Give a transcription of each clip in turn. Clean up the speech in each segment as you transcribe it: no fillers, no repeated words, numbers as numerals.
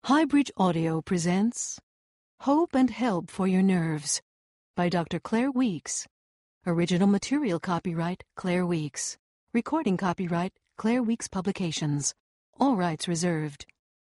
Highbridge Audio presents Hope and Help for Your Nerves by Dr. Claire Weeks. Original material copyright Claire Weeks. Recording copyright Claire Weeks Publications. All rights reserved.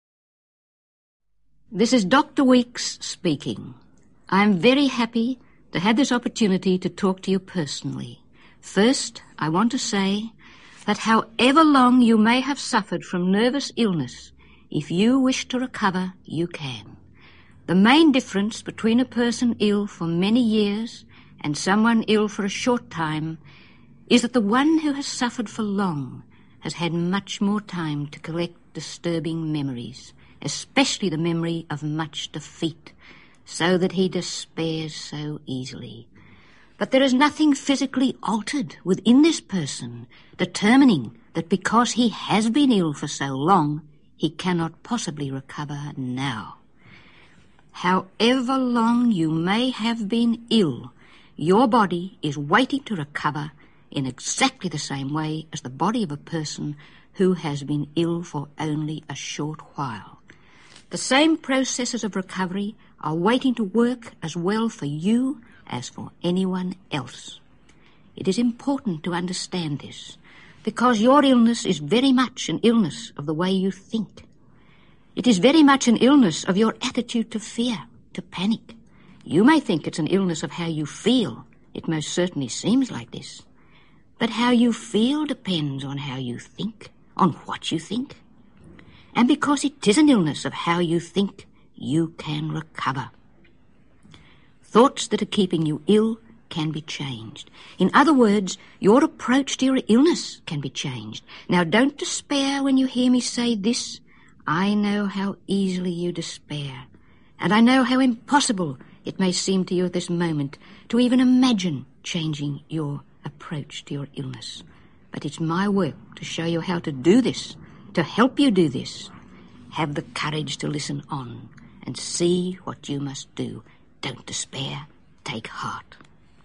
This is Dr. Weeks speaking. I am very happy to have this opportunity to talk to you personally. First, I want to say that however long you may have suffered from nervous illness, if you wish to recover, you can. The main difference between a person ill for many years and someone ill for a short time is that the one who has suffered for long has had much more time to collect disturbing memories, especially the memory of much defeat, so that he despairs so easily. But there is nothing physically altered within this person, determining that because he has been ill for so long, he cannot possibly recover now. However long you may have been ill, your body is waiting to recover in exactly the same way as the body of a person who has been ill for only a short while. The same processes of recovery are waiting to work as well for you as for anyone else. It is important to understand this, because your illness is very much an illness of the way you think. It is very much an illness of your attitude to fear, to panic. You may think it's an illness of how you feel. It most certainly seems like this. But how you feel depends on how you think, on what you think. And because it is an illness of how you think, you can recover. Thoughts that are keeping you ill can be changed. In other words, your approach to your illness can be changed. Now, don't despair when you hear me say this. I know how easily you despair, and I know how impossible it may seem to you at this moment to even imagine changing your approach to your illness. But it's my work to show you how to do this, to help you do this. Have the courage to listen on and see what you must do. Don't despair. Take heart.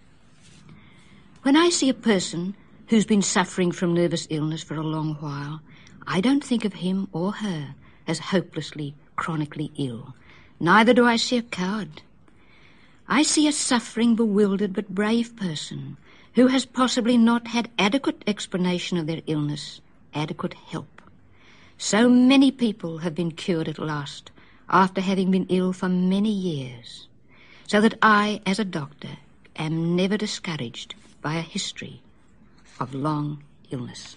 When I see a person who's been suffering from nervous illness for a long while, I don't think of him or her as hopelessly, chronically ill. Neither do I see a coward. I see a suffering, bewildered but brave person who has possibly not had adequate explanation of their illness, adequate help. So many people have been cured at last after having been ill for many years, so that I, as a doctor, am never discouraged by a history of long illness.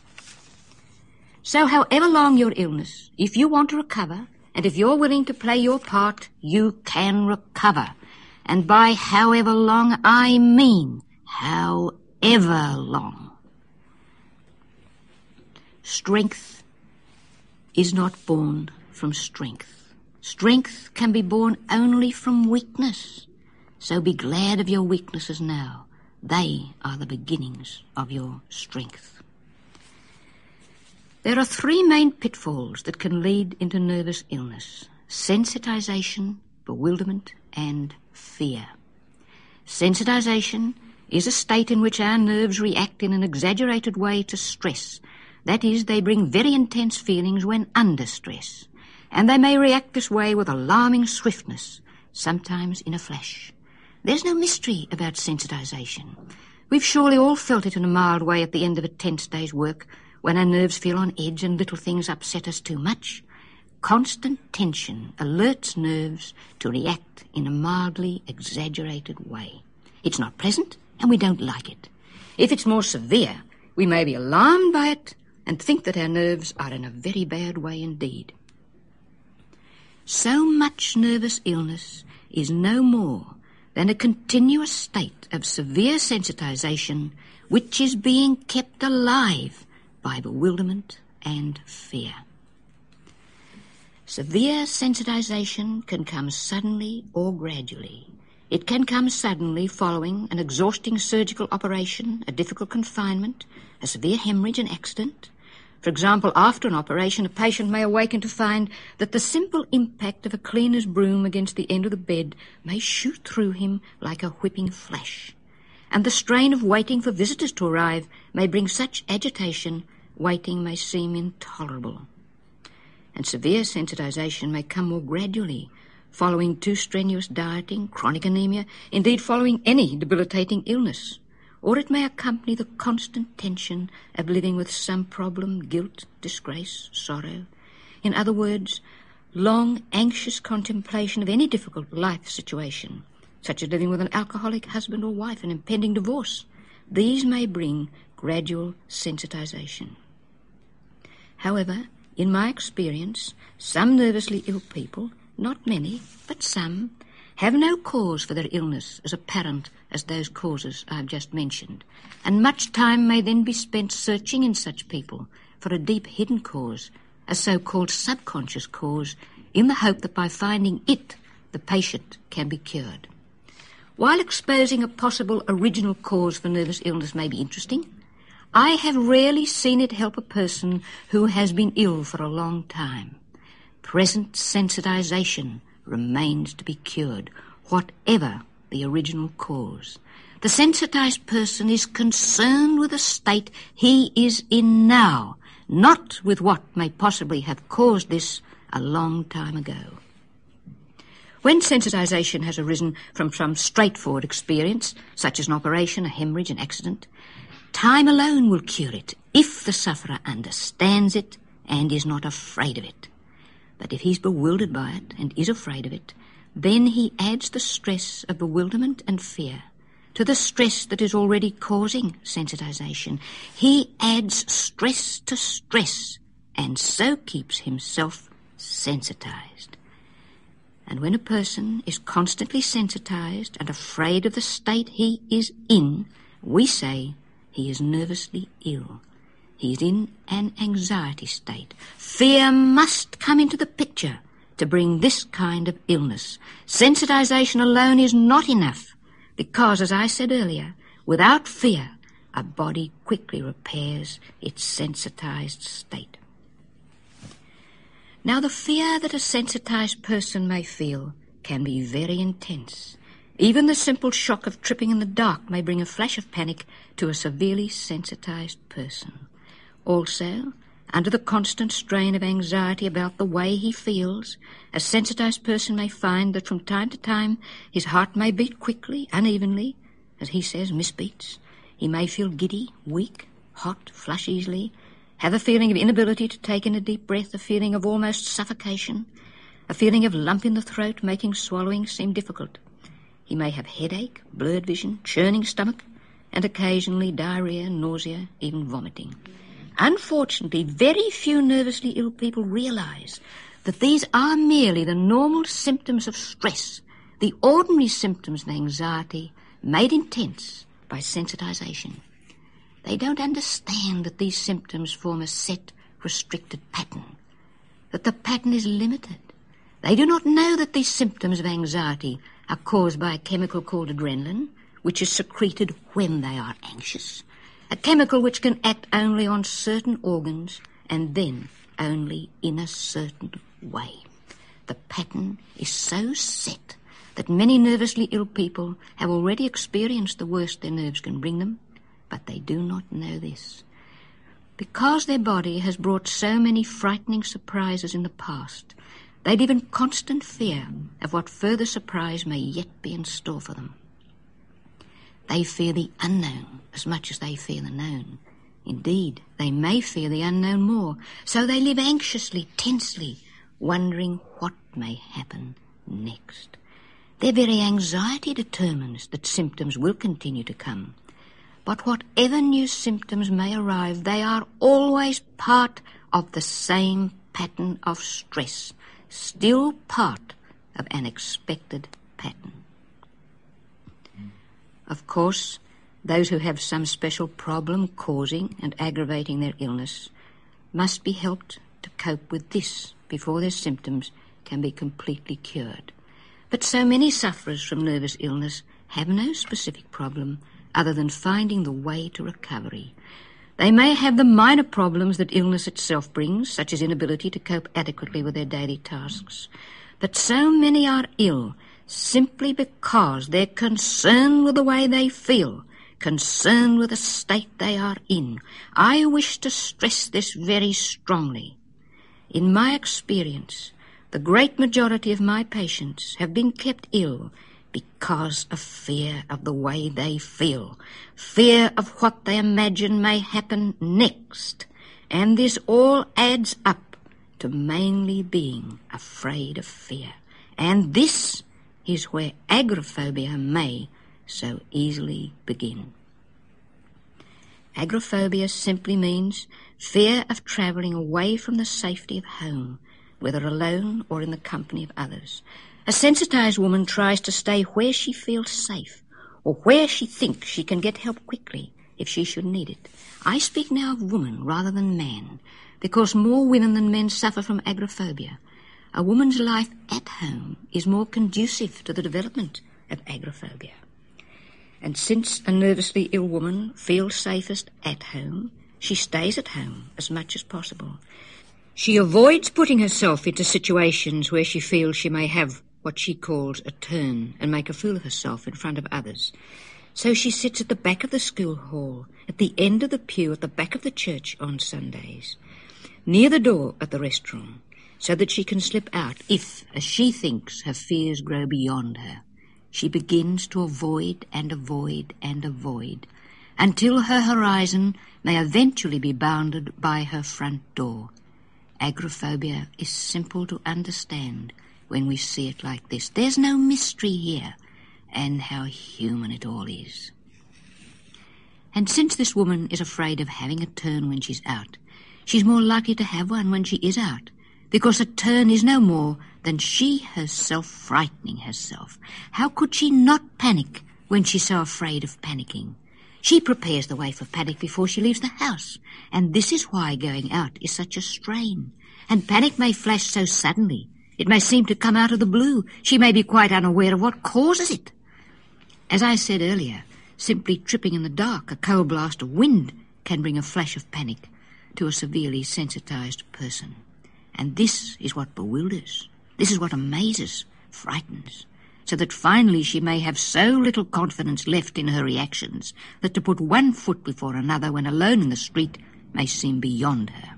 So however long your illness, if you want to recover, and if you're willing to play your part, you can recover. And by however long, I mean however long. Strength is not born from strength. Strength can be born only from weakness. So be glad of your weaknesses now. They are the beginnings of your strength. There are three main pitfalls that can lead into nervous illness: sensitization, bewilderment, and fear. Sensitization is a state in which our nerves react in an exaggerated way to stress. That is, they bring very intense feelings when under stress, and they may react this way with alarming swiftness, sometimes in a flash. There's no mystery about sensitization. We've surely all felt it in a mild way at the end of a tense day's work, when our nerves feel on edge and little things upset us too much. Constant tension alerts nerves to react in a mildly exaggerated way. It's not pleasant, and we don't like it. If it's more severe, we may be alarmed by it and think that our nerves are in a very bad way indeed. So much nervous illness is no more than a continuous state of severe sensitization which is being kept alive by bewilderment and fear. Severe sensitization can come suddenly or gradually. It can come suddenly following an exhausting surgical operation, a difficult confinement, a severe hemorrhage, an accident. For example, after an operation, a patient may awaken to find that the simple impact of a cleaner's broom against the end of the bed may shoot through him like a whipping flash. And the strain of waiting for visitors to arrive may bring such agitation, waiting may seem intolerable. and severe sensitization may come more gradually, following too strenuous dieting, chronic anemia, indeed following any debilitating illness. Or it may accompany the constant tension of living with some problem, guilt, disgrace, sorrow. In other words, long, anxious contemplation of any difficult life situation, such as living with an alcoholic husband or wife and impending divorce. These may bring gradual sensitization. However, in my experience, some nervously ill people, not many, but some, have no cause for their illness as apparent as those causes I have just mentioned, and much time may then be spent searching in such people for a deep hidden cause, a so-called subconscious cause, in the hope that by finding it, the patient can be cured. While exposing a possible original cause for nervous illness may be interesting, I have rarely seen it help a person who has been ill for a long time. Present sensitization remains to be cured, whatever the original cause. The sensitized person is concerned with the state he is in now, not with what may possibly have caused this a long time ago. When sensitization has arisen from some straightforward experience, such as an operation, a hemorrhage, an accident, time alone will cure it if the sufferer understands it and is not afraid of it. But if he's bewildered by it and is afraid of it, then he adds the stress of bewilderment and fear to the stress that is already causing sensitization. He adds stress to stress and so keeps himself sensitized. And when a person is constantly sensitized and afraid of the state he is in, we say he is nervously ill. He is in an anxiety state. Fear must come into the picture to bring this kind of illness. Sensitization alone is not enough because, as I said earlier, without fear, a body quickly repairs its sensitized state. Now, the fear that a sensitized person may feel can be very intense. Even the simple shock of tripping in the dark may bring a flash of panic to a severely sensitized person. Also, under the constant strain of anxiety about the way he feels, a sensitized person may find that from time to time his heart may beat quickly, unevenly, as he says, misbeats. He may feel giddy, weak, hot, flush easily, have a feeling of inability to take in a deep breath, a feeling of almost suffocation, a feeling of lump in the throat making swallowing seem difficult. He may have headache, blurred vision, churning stomach, and occasionally diarrhea, nausea, even vomiting. Unfortunately, very few nervously ill people realize that these are merely the normal symptoms of stress, the ordinary symptoms of anxiety made intense by sensitization. They don't understand that these symptoms form a set, restricted pattern, that the pattern is limited. They do not know that these symptoms of anxiety are caused by a chemical called adrenaline, which is secreted when they are anxious, a chemical which can act only on certain organs and then only in a certain way. The pattern is so set that many nervously ill people have already experienced the worst their nerves can bring them, but they do not know this. Because their body has brought so many frightening surprises in the past, they live in constant fear of what further surprise may yet be in store for them. They fear the unknown as much as they fear the known. Indeed, they may fear the unknown more, so they live anxiously, tensely, wondering what may happen next. Their very anxiety determines that symptoms will continue to come. But whatever new symptoms may arrive, they are always part of the same pattern of stress, still part of an expected pattern. Of course, those who have some special problem causing and aggravating their illness must be helped to cope with this before their symptoms can be completely cured. But so many sufferers from nervous illness have no specific problem other than finding the way to recovery. They may have the minor problems that illness itself brings, such as inability to cope adequately with their daily tasks. But so many are ill simply because they're concerned with the way they feel, concerned with the state they are in. I wish to stress this very strongly. In my experience, the great majority of my patients have been kept ill because of fear of the way they feel, fear of what they imagine may happen next, and this all adds up to mainly being afraid of fear. And this is where agoraphobia may so easily begin. Agoraphobia simply means fear of travelling away from the safety of home, whether alone or in the company of others. A sensitized woman tries to stay where she feels safe, or where she thinks she can get help quickly if she should need it. I speak now of woman rather than man, because more women than men suffer from agoraphobia. A woman's life at home is more conducive to the development of agoraphobia. And since a nervously ill woman feels safest at home, she stays at home as much as possible. She avoids putting herself into situations where she feels she may have what she calls a turn and make a fool of herself in front of others. So she sits at the back of the school hall, at the end of the pew at the back of the church on Sundays, near the door at the restaurant, so that she can slip out if, as she thinks, her fears grow beyond her. She begins to avoid and avoid and avoid, until her horizon may eventually be bounded by her front door. Agoraphobia is simple to understand when we see it like this. There's no mystery here, and how human it all is. And since this woman is afraid of having a turn when she's out, she's more likely to have one when she is out, because a turn is no more than she herself frightening herself. How could she not panic when she's so afraid of panicking? She prepares the way for panic before she leaves the house, and this is why going out is such a strain. And panic may flash so suddenly. It may seem to come out of the blue. She may be quite unaware of what causes it. As I said earlier, simply tripping in the dark, a cold blast of wind can bring a flash of panic to a severely sensitized person. And this is what bewilders. This is what amazes, frightens, so that finally she may have so little confidence left in her reactions that to put one foot before another when alone in the street may seem beyond her.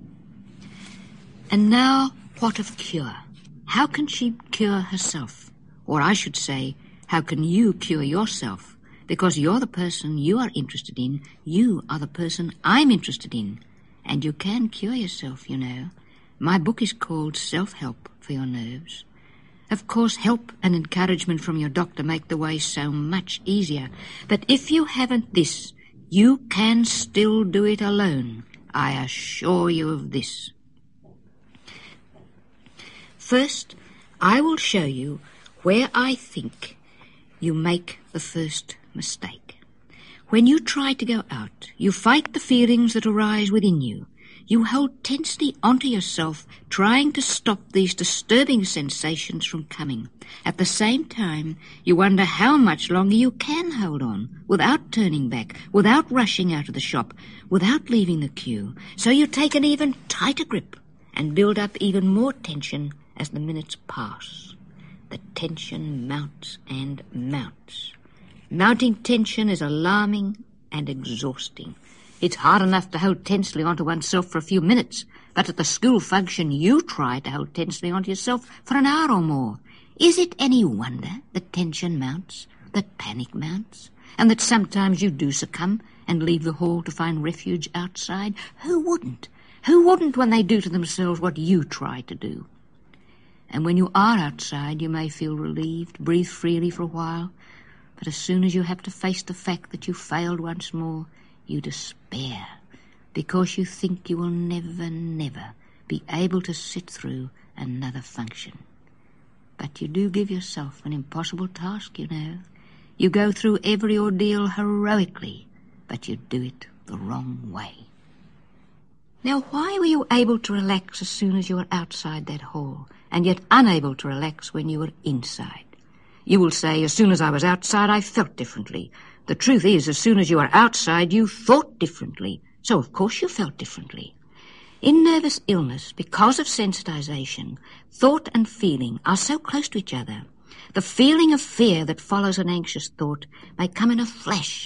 And now, what of cure? How can she cure herself? Or I should say, how can you cure yourself? Because you're the person you are interested in. You are the person I'm interested in. And you can cure yourself, you know. My book is called Self-Help for Your Nerves. Of course, help and encouragement from your doctor make the way so much easier. But if you haven't this, you can still do it alone. I assure you of this. First, I will show you where I think you make the first mistake. When you try to go out, you fight the feelings that arise within you. You hold tensely onto yourself, trying to stop these disturbing sensations from coming. At the same time, you wonder how much longer you can hold on without turning back, without rushing out of the shop, without leaving the queue. So you take an even tighter grip and build up even more tension as the minutes pass. The tension mounts and mounts. Mounting tension is alarming and exhausting. It's hard enough to hold tensely onto oneself for a few minutes, but at the school function you try to hold tensely onto yourself for an hour or more. Is it any wonder that tension mounts, that panic mounts, and that sometimes you do succumb and leave the hall to find refuge outside? Who wouldn't? Who wouldn't when they do to themselves what you try to do? And when you are outside, you may feel relieved, breathe freely for a while, but as soon as you have to face the fact that you failed once more, you despair, because you think you will never, never be able to sit through another function. But you do give yourself an impossible task, you know. You go through every ordeal heroically, but you do it the wrong way. Now, why were you able to relax as soon as you were outside that hall, and yet unable to relax when you were inside? You will say, as soon as I was outside, I felt differently. The truth is, as soon as you were outside, you thought differently. So, of course, you felt differently. In nervous illness, because of sensitization, thought and feeling are so close to each other. The feeling of fear that follows an anxious thought may come in a flash,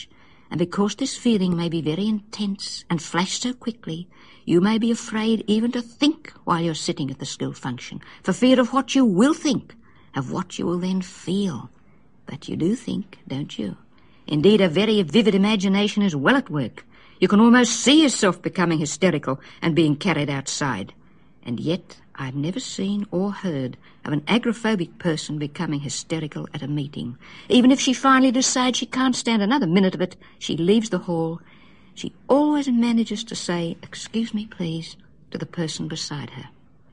And because this feeling may be very intense and flash so quickly, you may be afraid even to think while you're sitting at the skill function, for fear of what you will think, of what you will then feel. But you do think, don't you? Indeed, a very vivid imagination is well at work. You can almost see yourself becoming hysterical and being carried outside. And yet, I've never seen or heard of an agoraphobic person becoming hysterical at a meeting. Even if she finally decides she can't stand another minute of it, she leaves the hall. She always manages to say, "Excuse me, please," to the person beside her.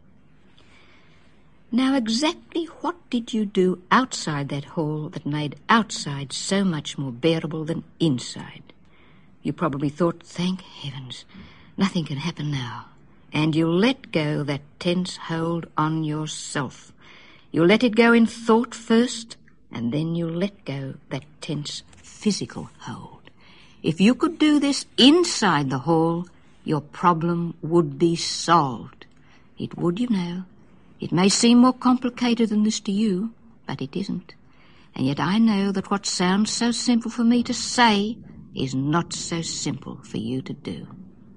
Now, exactly what did you do outside that hall that made outside so much more bearable than inside? You probably thought, "Thank heavens, nothing can happen now." And you let go that tense hold on yourself. You let it go in thought first, and then you let go that tense physical hold. If you could do this inside the hall, your problem would be solved. It would, you know. It may seem more complicated than this to you, but it isn't. And yet I know that what sounds so simple for me to say is not so simple for you to do.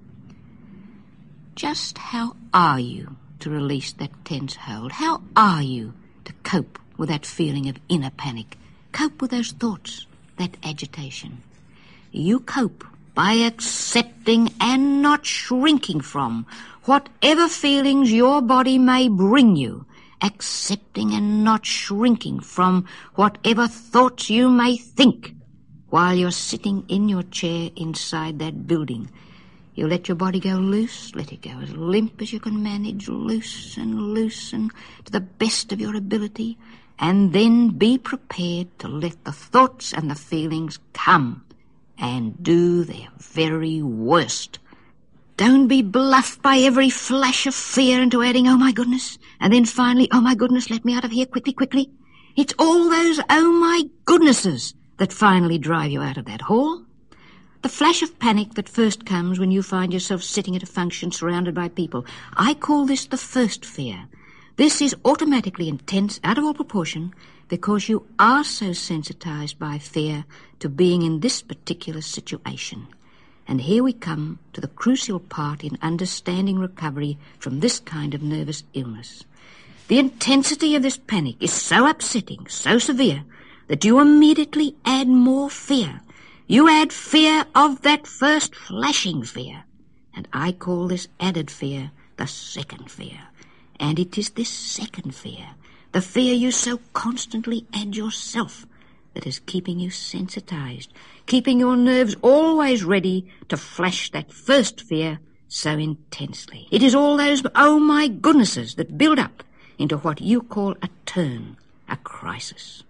Just how are you to release that tense hold? How are you to cope with that feeling of inner panic? Cope with those thoughts, that agitation. You cope by accepting and not shrinking from whatever feelings your body may bring you, accepting and not shrinking from whatever thoughts you may think while you're sitting in your chair inside that building. You let your body go loose, let it go as limp as you can manage, loosen to the best of your ability, and then be prepared to let the thoughts and the feelings come and do their very worst. Don't be bluffed by every flash of fear into adding, "Oh my goodness," and then finally, "Oh my goodness, let me out of here quickly." It's all those "oh my goodnesses" that finally drive you out of that hall. The flash of panic that first comes when you find yourself sitting at a function surrounded by people. I call this the first fear. This is automatically intense, out of all proportion, because you are so sensitized by fear to being in this particular situation. And here we come to the crucial part in understanding recovery from this kind of nervous illness. The intensity of this panic is so upsetting, so severe, that you immediately add more fear. You add fear of that first flashing fear. And I call this added fear the second fear. And it is this second fear, the fear you so constantly add yourself, that is keeping you sensitized, keeping your nerves always ready to flash that first fear so intensely. It is all those "oh my goodnesses" that build up into what you call a turn, a crisis.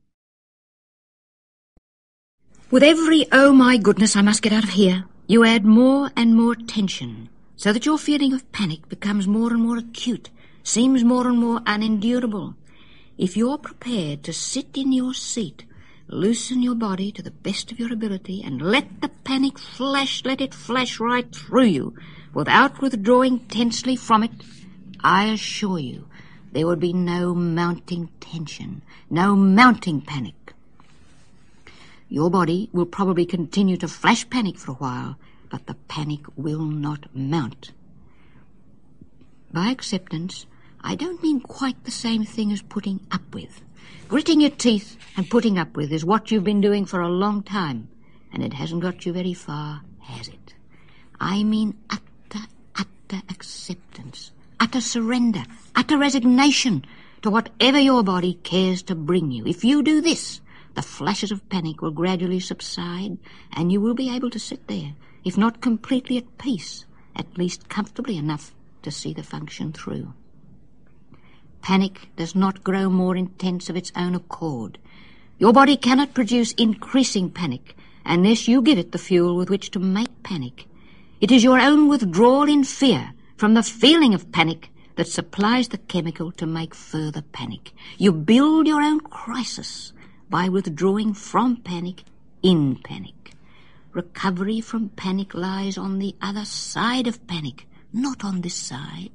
With every "oh my goodness, I must get out of here," you add more and more tension, so that your feeling of panic becomes more and more acute, seems more and more unendurable. If you're prepared to sit in your seat, loosen your body to the best of your ability, and let the panic flash, let it flash right through you, without withdrawing tensely from it, I assure you there would be no mounting tension, no mounting panic. Your body will probably continue to flash panic for a while, but the panic will not mount. By acceptance, I don't mean quite the same thing as putting up with. Gritting your teeth and putting up with is what you've been doing for a long time, and it hasn't got you very far, has it? I mean utter acceptance, utter surrender, utter resignation to whatever your body cares to bring you. If you do this, the flashes of panic will gradually subside, and you will be able to sit there, if not completely at peace, at least comfortably enough to see the function through. Panic does not grow more intense of its own accord. Your body cannot produce increasing panic unless you give it the fuel with which to make panic. It is your own withdrawal in fear from the feeling of panic that supplies the chemical to make further panic. You build your own crisis by withdrawing from panic in panic. Recovery from panic lies on the other side of panic, not on this side.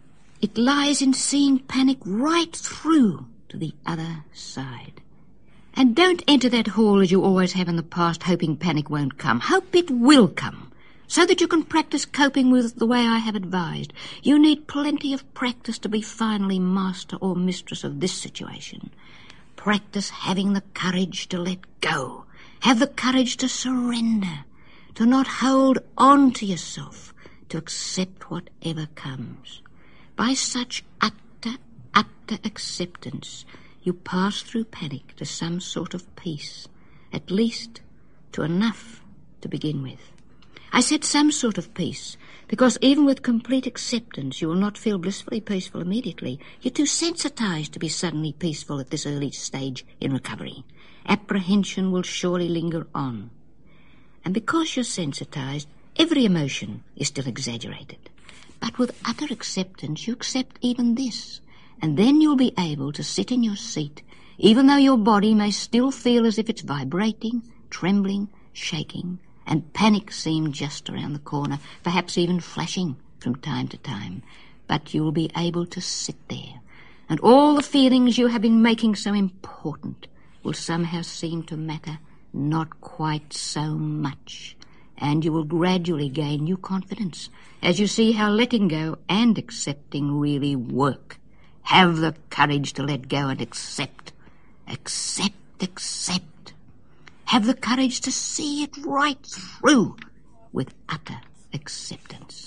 It lies in seeing panic right through to the other side. And don't enter that hall as you always have in the past, hoping panic won't come. Hope it will come, so that you can practice coping with it the way I have advised. You need plenty of practice to be finally master or mistress of this situation. Practice having the courage to let go. Have the courage to surrender, to not hold on to yourself, to accept whatever comes. By such utter acceptance, you pass through panic to some sort of peace, at least to enough to begin with. I said some sort of peace, because even with complete acceptance you will not feel blissfully peaceful immediately. You're too sensitized to be suddenly peaceful at this early stage in recovery. Apprehension will surely linger on. And because you're sensitized, every emotion is still exaggerated. But with utter acceptance, you accept even this, and then you'll be able to sit in your seat, even though your body may still feel as if it's vibrating, trembling, shaking, and panic seem just around the corner, perhaps even flashing from time to time. But you'll be able to sit there, and all the feelings you have been making so important will somehow seem to matter not quite so much, and you will gradually gain new confidence as you see how letting go and accepting really work. Have the courage to let go and accept. Accept. Have the courage to see it right through with utter acceptance.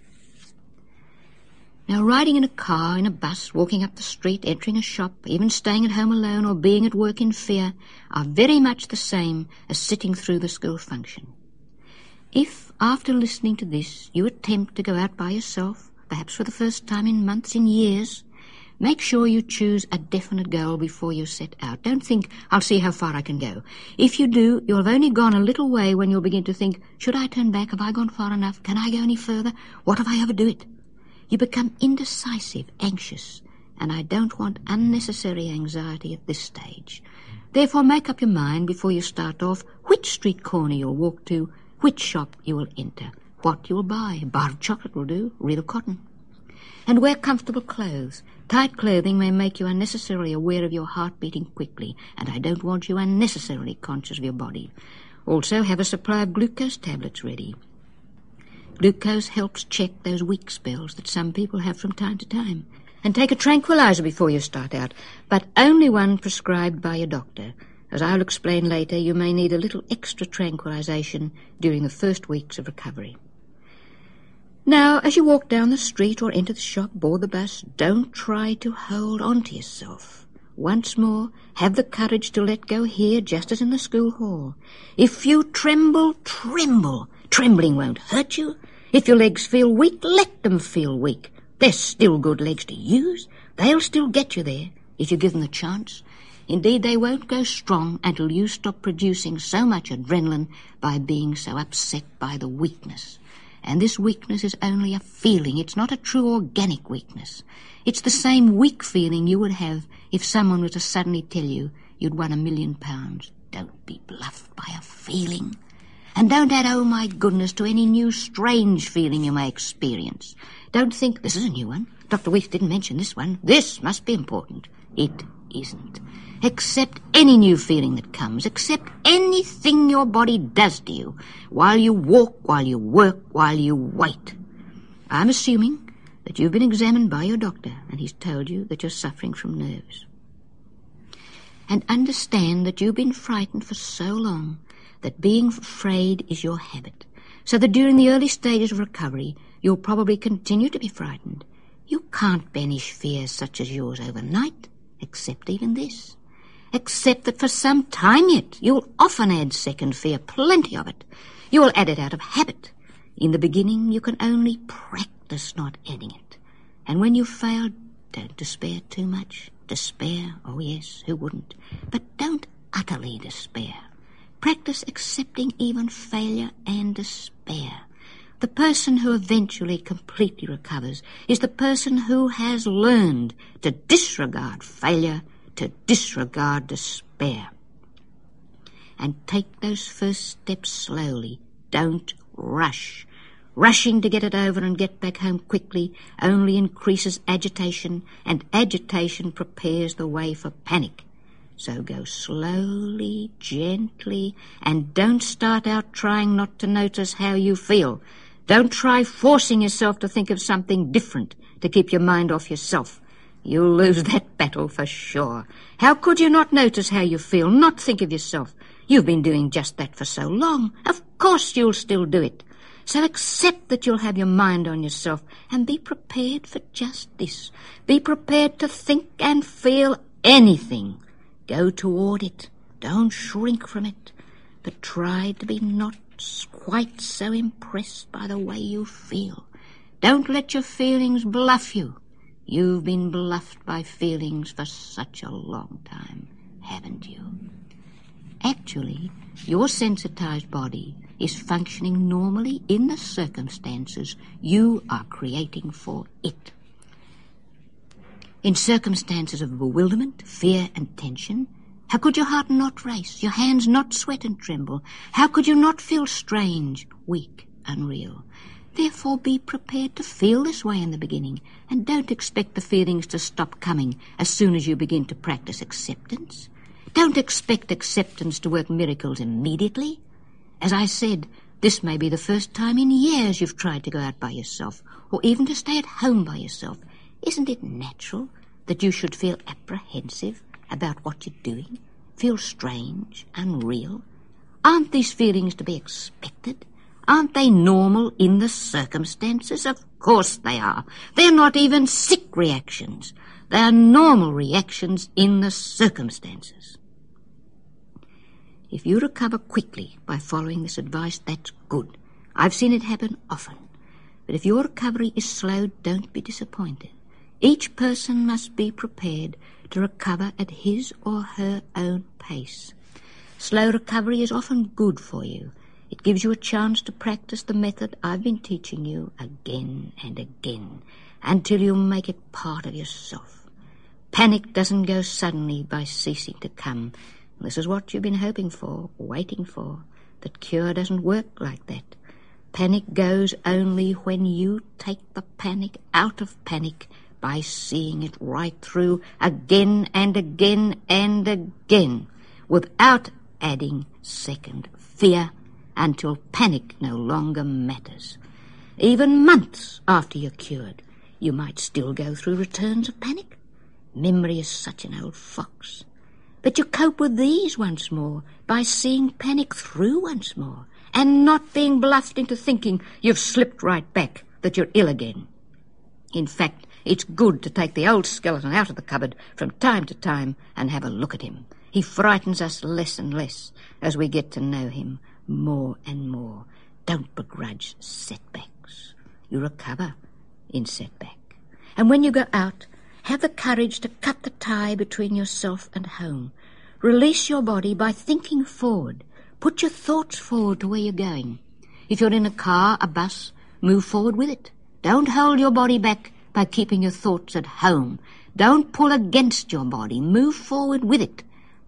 Now, riding in a car, in a bus, walking up the street, entering a shop, even staying at home alone or being at work in fear are very much the same as sitting through the school function. If, after listening to this, you attempt to go out by yourself, perhaps for the first time in months, in years, make sure you choose a definite goal before you set out. Don't think, I'll see how far I can go. If you do, you'll have only gone a little way when you'll begin to think, should I turn back? Have I gone far enough? Can I go any further? What if I overdo it? You become indecisive, anxious, and I don't want unnecessary anxiety at this stage. Therefore, make up your mind before you start off which street corner you'll walk to, which shop you will enter, what you will buy. A bar of chocolate will do, real cotton. And wear comfortable clothes. Tight clothing may make you unnecessarily aware of your heart beating quickly, and I don't want you unnecessarily conscious of your body. Also, have a supply of glucose tablets ready. Glucose helps check those weak spells that some people have from time to time. And take a tranquilizer before you start out, but only one prescribed by your doctor. As I'll explain later, you may need a little extra tranquilization during the first weeks of recovery. Now, as you walk down the street or enter the shop, board the bus, don't try to hold on to yourself. Once more, have the courage to let go here, just as in the school hall. If you tremble, tremble. Trembling won't hurt you. If your legs feel weak, let them feel weak. They're still good legs to use. They'll still get you there if you give them the chance. Indeed, they won't go strong until you stop producing so much adrenaline by being so upset by the weakness. And this weakness is only a feeling. It's not a true organic weakness. It's the same weak feeling you would have if someone were to suddenly tell you you'd won £1 million. Don't be bluffed by a feeling. And don't add, oh my goodness, to any new strange feeling you may experience. Don't think, this is a new one. Dr. Weeks didn't mention this one. This must be important. It isn't. Accept any new feeling that comes. Accept anything your body does to you while you walk, while you work, while you wait. I'm assuming that you've been examined by your doctor and he's told you that you're suffering from nerves. And understand that you've been frightened for so long that being afraid is your habit, so that during the early stages of recovery you'll probably continue to be frightened. You can't banish fears such as yours overnight. Accept even this. Accept that for some time yet you'll often add second fear, plenty of it. You will add it out of habit. In the beginning you can only practice not adding it. And when you've failed, don't despair too much. Despair, oh yes, who wouldn't? But don't utterly despair. Practice accepting even failure and despair. The person who eventually completely recovers is the person who has learned to disregard failure, to disregard despair. And take those first steps slowly. Don't rush. Rushing to get it over and get back home quickly only increases agitation, and agitation prepares the way for panic. So go slowly, gently, and don't start out trying not to notice how you feel. Don't try forcing yourself to think of something different to keep your mind off yourself. You'll lose that battle for sure. How could you not notice how you feel, not think of yourself? You've been doing just that for so long. Of course you'll still do it. So accept that you'll have your mind on yourself and be prepared for just this. Be prepared to think and feel anything. Go toward it. Don't shrink from it. But try to be not quite so impressed by the way you feel. Don't let your feelings bluff you. You've been bluffed by feelings for such a long time, haven't you? Actually, your sensitized body is functioning normally in the circumstances you are creating for it. In circumstances of bewilderment, fear, and tension, how could your heart not race, your hands not sweat and tremble? How could you not feel strange, weak, unreal? Therefore, be prepared to feel this way in the beginning, and don't expect the feelings to stop coming as soon as you begin to practice acceptance. Don't expect acceptance to work miracles immediately. As I said, this may be the first time in years you've tried to go out by yourself, or even to stay at home by yourself. Isn't it natural that you should feel apprehensive about what you're doing, feel strange, unreal? Aren't these feelings to be expected? Aren't they normal in the circumstances? Of course they are. They're not even sick reactions. They are normal reactions in the circumstances. If you recover quickly by following this advice, that's good. I've seen it happen often. But if your recovery is slow, don't be disappointed. Each person must be prepared to recover at his or her own pace. Slow recovery is often good for you. It gives you a chance to practice the method I've been teaching you again and again until you make it part of yourself. Panic doesn't go suddenly by ceasing to come. This is what you've been hoping for, waiting for. But cure doesn't work like that. Panic goes only when you take the panic out of panic by seeing it right through again and again and again, without adding second fear, until panic no longer matters. Even months after you're cured, you might still go through returns of panic. Memory is such an old fox. But you cope with these once more by seeing panic through once more and not being bluffed into thinking you've slipped right back, that you're ill again. In fact, it's good to take the old skeleton out of the cupboard from time to time and have a look at him. He frightens us less and less as we get to know him more and more. Don't begrudge setbacks. You recover in setback. And when you go out, have the courage to cut the tie between yourself and home. Release your body by thinking forward. Put your thoughts forward to where you're going. If you're in a car, a bus, move forward with it. Don't hold your body back by keeping your thoughts at home. Don't pull against your body. Move forward with it.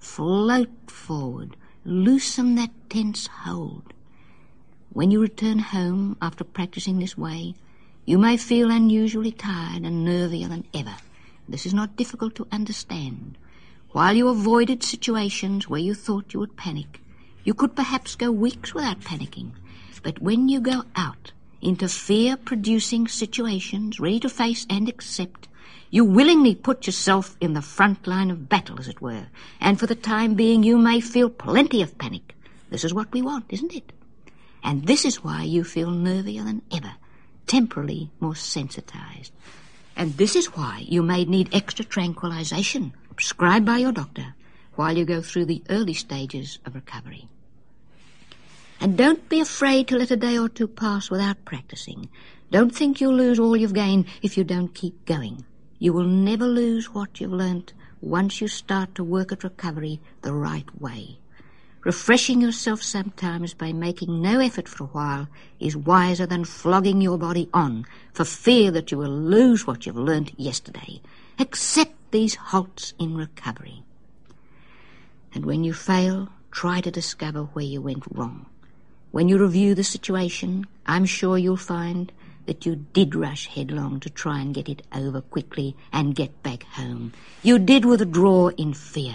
Float forward. Loosen that tense hold. When you return home after practicing this way, you may feel unusually tired and nervier than ever. This is not difficult to understand. While you avoided situations where you thought you would panic, you could perhaps go weeks without panicking. But when you go out into fear-producing situations, ready to face and accept, you willingly put yourself in the front line of battle, as it were, and for the time being you may feel plenty of panic. This is what we want, isn't it? And this is why you feel nervier than ever, temporarily more sensitized. And this is why you may need extra tranquilization prescribed by your doctor while you go through the early stages of recovery. And don't be afraid to let a day or two pass without practicing. Don't think you'll lose all you've gained if you don't keep going. You will never lose what you've learnt once you start to work at recovery the right way. Refreshing yourself sometimes by making no effort for a while is wiser than flogging your body on for fear that you will lose what you've learnt yesterday. Accept these halts in recovery. And when you fail, try to discover where you went wrong. When you review the situation, I'm sure you'll find that you did rush headlong to try and get it over quickly and get back home. You did withdraw in fear.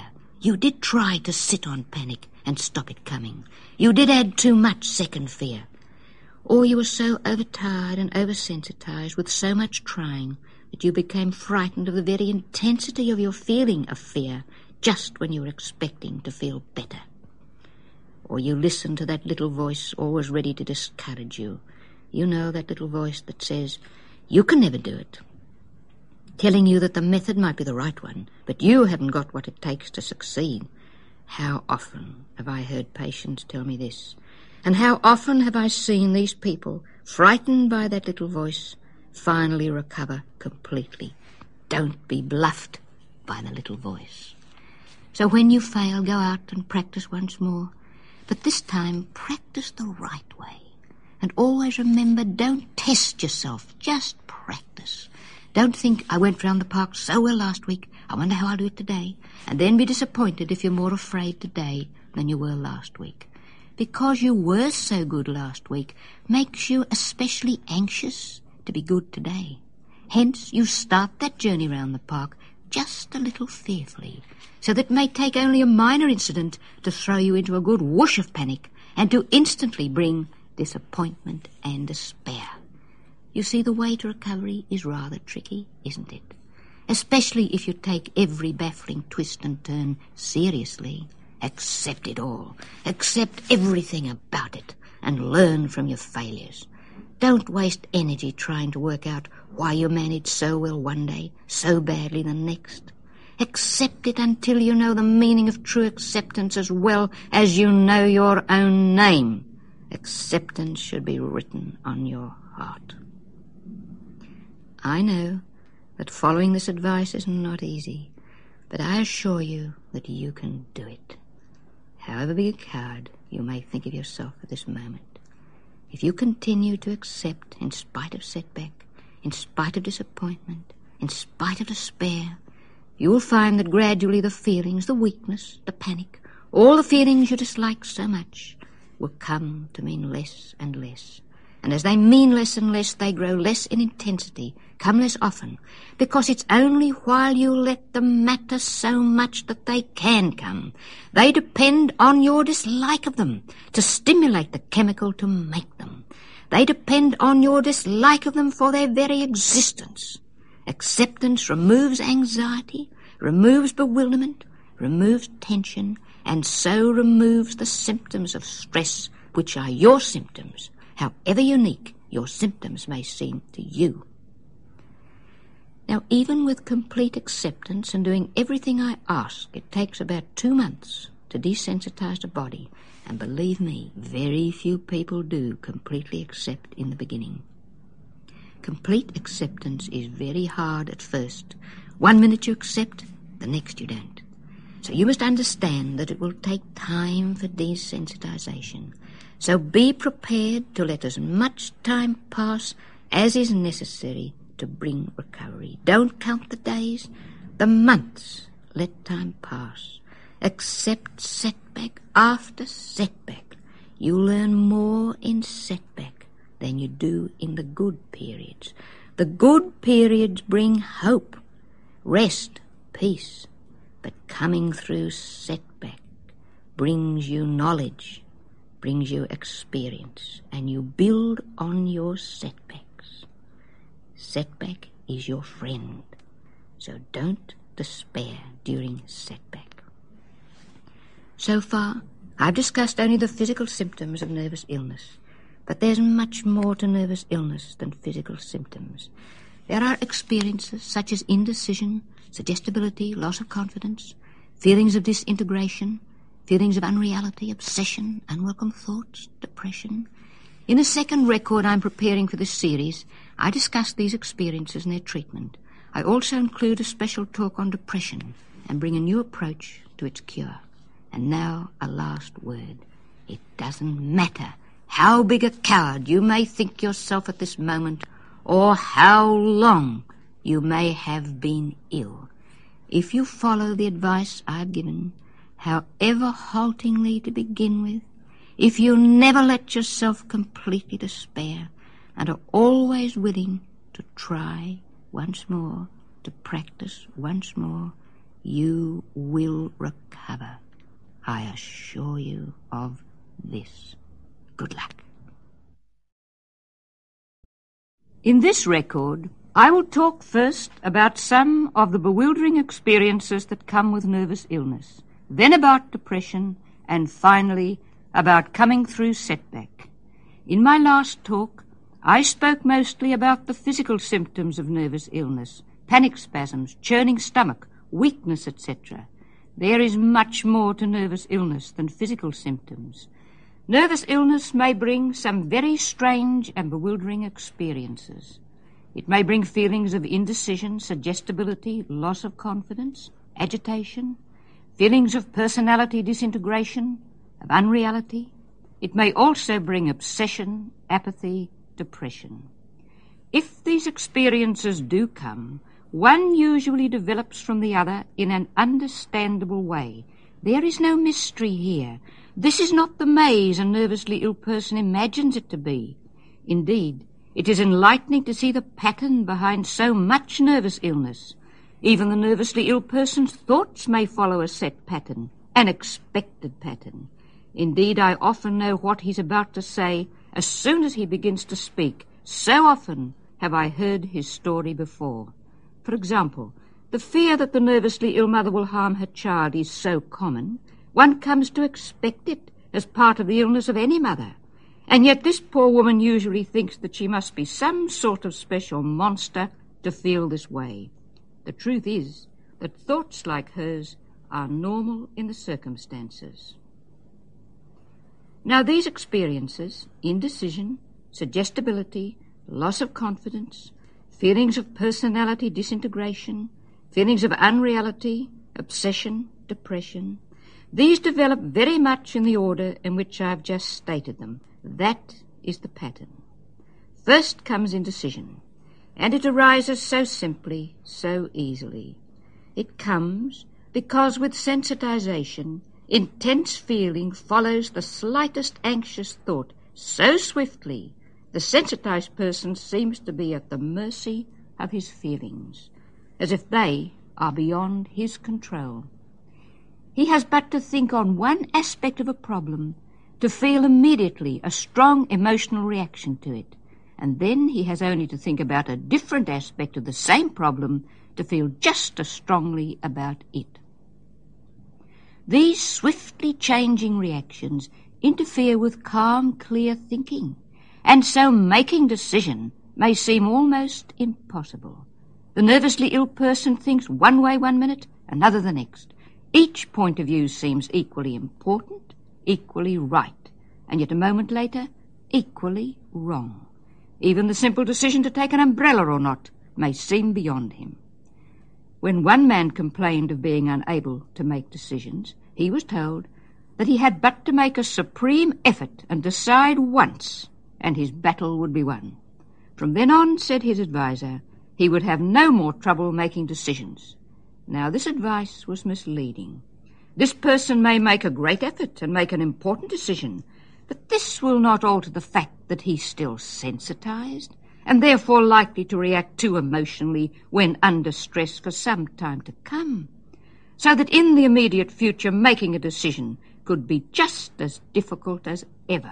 You did try to sit on panic and stop it coming. You did add too much second fear. Or you were so overtired and oversensitized with so much trying that you became frightened of the very intensity of your feeling of fear just when you were expecting to feel better. Or you listened to that little voice always ready to discourage you. You know, that little voice that says, you can never do it, telling you that the method might be the right one, but you haven't got what it takes to succeed. How often have I heard patients tell me this? And how often have I seen these people, frightened by that little voice, finally recover completely? Don't be bluffed by the little voice. So when you fail, go out and practice once more. But this time, practice the right way. And always remember, don't test yourself, just practice. Don't think, I went round the park so well last week, I wonder how I'll do it today. And then be disappointed if you're more afraid today than you were last week. Because you were so good last week makes you especially anxious to be good today. Hence, you start that journey round the park just a little fearfully, so that it may take only a minor incident to throw you into a good whoosh of panic and to instantly bring disappointment and despair. You see, the way to recovery is rather tricky, isn't it? Especially if you take every baffling twist and turn seriously. Accept it all. Accept everything about it and learn from your failures. Don't waste energy trying to work out why you managed so well one day, so badly the next. Accept it until you know the meaning of true acceptance as well as you know your own name. Acceptance should be written on your heart. I know that following this advice is not easy, but I assure you that you can do it. However big a coward you may think of yourself at this moment, if you continue to accept in spite of setback, in spite of disappointment, in spite of despair, you will find that gradually the feelings, the weakness, the panic, all the feelings you dislike so much will come to mean less and less. And as they mean less and less, they grow less in intensity, come less often, because it's only while you let them matter so much that they can come. They depend on your dislike of them to stimulate the chemical to make them. They depend on your dislike of them for their very existence. Acceptance removes anxiety, removes bewilderment, removes tension, and so removes the symptoms of stress, which are your symptoms, however unique your symptoms may seem to you. Now, even with complete acceptance and doing everything I ask, it takes about 2 months to desensitize the body, and believe me, very few people do completely accept in the beginning. Complete acceptance is very hard at first. 1 minute you accept, the next you don't. So you must understand that it will take time for desensitization. So be prepared to let as much time pass as is necessary to bring recovery. Don't count the days, the months. Let time pass. Accept setback after setback. You learn more in setback than you do in the good periods. The good periods bring hope, rest, peace. But coming through setback brings you knowledge, brings you experience, and you build on your setbacks. Setback is your friend, so don't despair during setback. So far, I've discussed only the physical symptoms of nervous illness, but there's much more to nervous illness than physical symptoms. There are experiences such as indecision, suggestibility, loss of confidence, feelings of disintegration, feelings of unreality, obsession, unwelcome thoughts, depression. In a second record I'm preparing for this series, I discuss these experiences and their treatment. I also include a special talk on depression and bring a new approach to its cure. And now a last word. It doesn't matter how big a coward you may think yourself at this moment or how long you may have been ill. If you follow the advice I've given, however haltingly to begin with, if you never let yourself completely despair and are always willing to try once more, to practice once more, You will recover. I assure you of this. Good luck. In this record, I will talk first about some of the bewildering experiences that come with nervous illness, then about depression, and finally about coming through setback. In my last talk, I spoke mostly about the physical symptoms of nervous illness, panic spasms, churning stomach, weakness, etc. There is much more to nervous illness than physical symptoms. Nervous illness may bring some very strange and bewildering experiences. It may bring feelings of indecision, suggestibility, loss of confidence, agitation, feelings of personality disintegration, of unreality. It may also bring obsession, apathy, depression. If these experiences do come, one usually develops from the other in an understandable way. There is no mystery here. This is not the maze a nervously ill person imagines it to be. Indeed, it is enlightening to see the pattern behind so much nervous illness. Even the nervously ill person's thoughts may follow a set pattern, an expected pattern. Indeed, I often know what he's about to say as soon as he begins to speak. So often have I heard his story before. For example, the fear that the nervously ill mother will harm her child is so common, one comes to expect it as part of the illness of any mother. And yet this poor woman usually thinks that she must be some sort of special monster to feel this way. The truth is that thoughts like hers are normal in the circumstances. Now these experiences, indecision, suggestibility, loss of confidence, feelings of personality disintegration, feelings of unreality, obsession, depression, these develop very much in the order in which I have just stated them. That is the pattern. First comes indecision, and it arises so simply, so easily. It comes because with sensitization, intense feeling follows the slightest anxious thought so swiftly, the sensitized person seems to be at the mercy of his feelings, as if they are beyond his control. He has but to think on one aspect of a problem to feel immediately a strong emotional reaction to it, and then he has only to think about a different aspect of the same problem to feel just as strongly about it. These swiftly changing reactions interfere with calm, clear thinking, and so making decision may seem almost impossible. The nervously ill person thinks one way one minute, another the next. Each point of view seems equally important, equally right, and yet a moment later, equally wrong. Even the simple decision to take an umbrella or not may seem beyond him. When one man complained of being unable to make decisions, he was told that he had but to make a supreme effort and decide once, and his battle would be won. From then on, said his adviser, he would have no more trouble making decisions. Now, this advice was misleading. This person may make a great effort and make an important decision, but this will not alter the fact that he's still sensitized, and therefore likely to react too emotionally when under stress for some time to come, so that in the immediate future making a decision could be just as difficult as ever.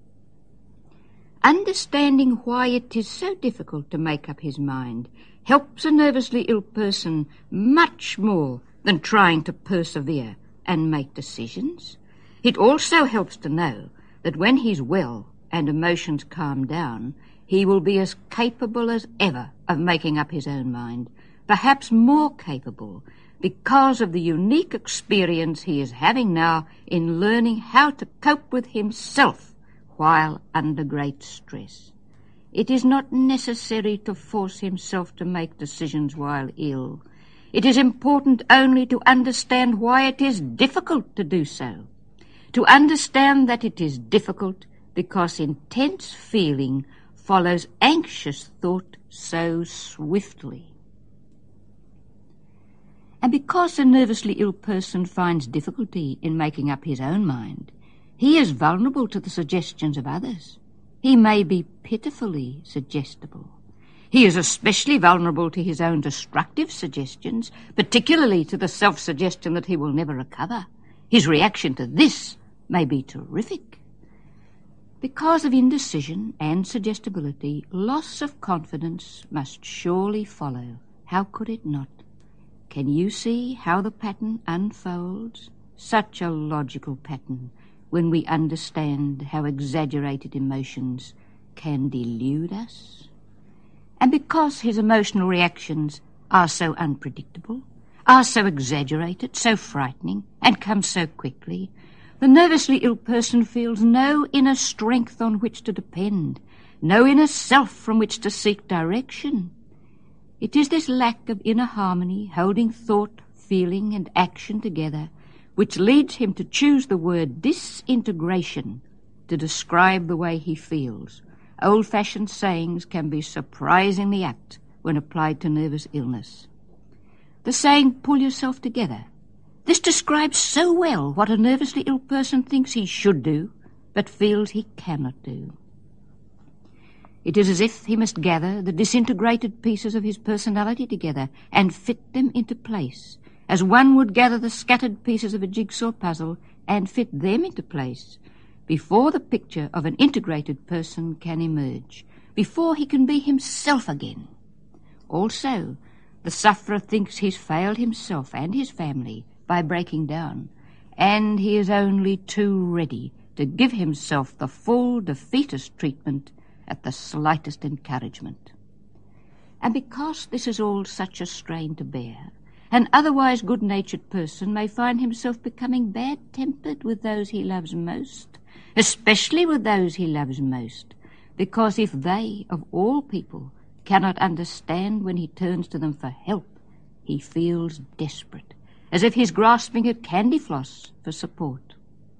Understanding why it is so difficult to make up his mind helps a nervously ill person much more than trying to persevere and make decisions. It also helps to know that when he's well and emotions calm down, he will be as capable as ever of making up his own mind, perhaps more capable, because of the unique experience he is having now in learning how to cope with himself while under great stress. It is not necessary to force himself to make decisions while ill. It is important only to understand why it is difficult to do so, to understand that it is difficult because intense feeling follows anxious thought so swiftly. And because a nervously ill person finds difficulty in making up his own mind, he is vulnerable to the suggestions of others. He may be pitifully suggestible. He is especially vulnerable to his own destructive suggestions, particularly to the self-suggestion that he will never recover. His reaction to this may be terrific. Because of indecision and suggestibility, loss of confidence must surely follow. How could it not? Can you see how the pattern unfolds? Such a logical pattern when we understand how exaggerated emotions can delude us. And because his emotional reactions are so unpredictable, are so exaggerated, so frightening, and come so quickly, the nervously ill person feels no inner strength on which to depend, no inner self from which to seek direction. It is this lack of inner harmony, holding thought, feeling, and action together, which leads him to choose the word disintegration to describe the way he feels. Old-fashioned sayings can be surprisingly apt when applied to nervous illness. The saying, pull yourself together. This describes so well what a nervously ill person thinks he should do, but feels he cannot do. It is as if he must gather the disintegrated pieces of his personality together and fit them into place, as one would gather the scattered pieces of a jigsaw puzzle and fit them into place, before the picture of an integrated person can emerge, before he can be himself again. Also, the sufferer thinks he's failed himself and his family by breaking down, and he is only too ready to give himself the full defeatist treatment at the slightest encouragement. And because this is all such a strain to bear, an otherwise good-natured person may find himself becoming bad-tempered with those he loves most, especially with those he loves most, because if they, of all people, cannot understand when he turns to them for help, he feels desperate, as if he's grasping at candy floss for support.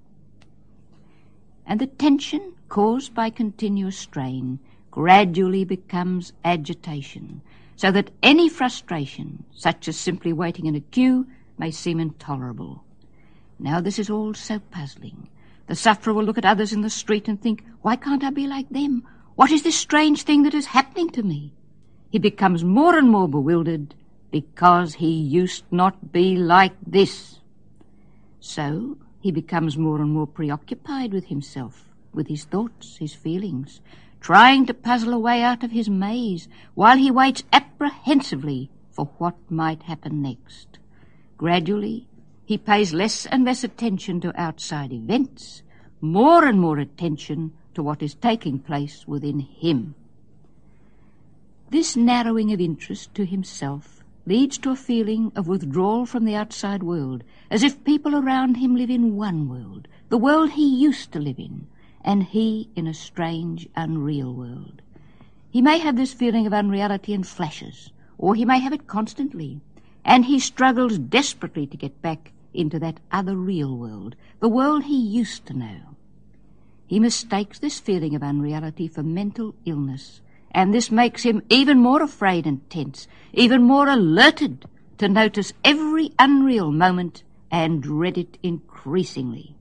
And the tension caused by continuous strain gradually becomes agitation, so that any frustration, such as simply waiting in a queue, may seem intolerable. Now this is all so puzzling. The sufferer will look at others in the street and think, why can't I be like them? What is this strange thing that is happening to me? He becomes more and more bewildered because he used not be like this. So he becomes more and more preoccupied with himself, with his thoughts, his feelings, trying to puzzle a way out of his maze while he waits apprehensively for what might happen next. Gradually, he pays less and less attention to outside events, more and more attention to what is taking place within him. This narrowing of interest to himself leads to a feeling of withdrawal from the outside world, as if people around him live in one world, the world he used to live in, and he in a strange, unreal world. He may have this feeling of unreality in flashes, or he may have it constantly, and he struggles desperately to get back into that other real world, the world he used to know. He mistakes this feeling of unreality for mental illness, and this makes him even more afraid and tense, even more alerted to notice every unreal moment and dread it increasingly.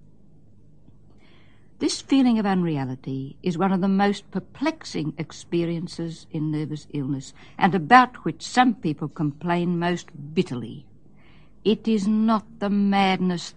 This feeling of unreality is one of the most perplexing experiences in nervous illness, and about which some people complain most bitterly. It is not the madness